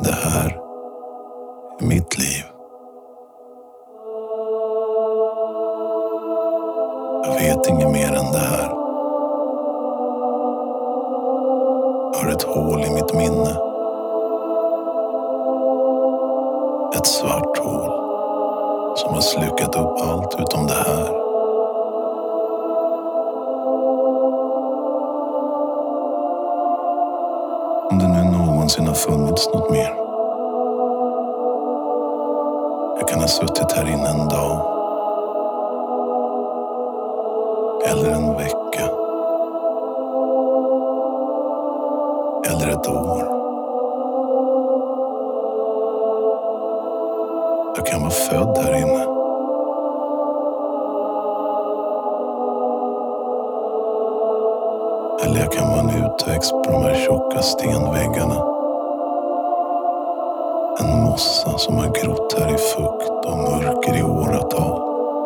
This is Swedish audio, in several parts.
det här är mitt liv. Jag vet inget mer än det här. Jag har ett hål i mitt minne. Ett svart hål som har slukat upp allt utom det här. Om det nu någonsin har funnits något mer. Jag kan ha suttit här inne en dag. Eller en vecka. Eller ett år. Jag kan vara född här inne. Eller jag kan vara en utväxt på de här tjocka stenväggarna. En mossa som har grott här i fukt och mörker i åratal.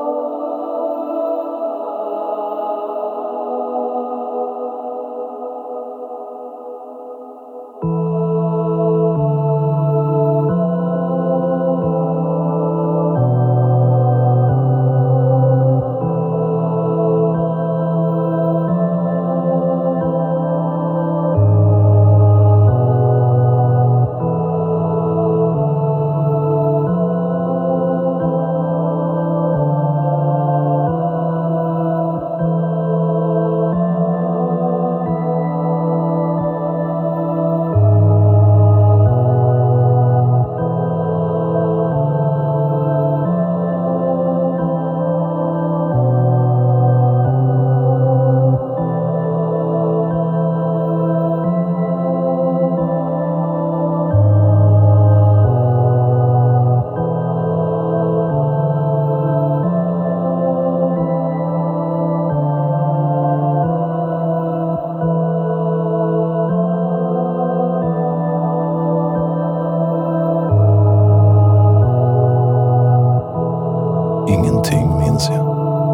Ingenting minns jag.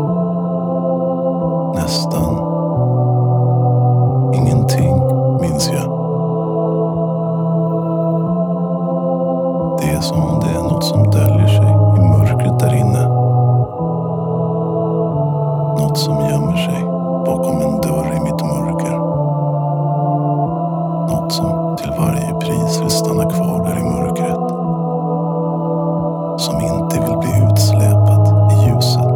Nästan ingenting minns jag. Det är som om det är något som döljer sig i mörkret där inne. Något som gömmer sig bakom en dörr i mitt mörker. Något som till varje pris vill stanna kvar där i mörkret. Som inte vill bli utsläpat i ljuset.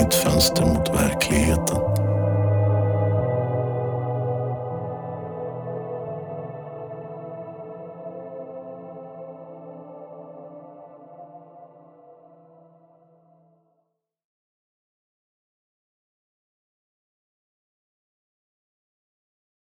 ett fönster mot verkligheten.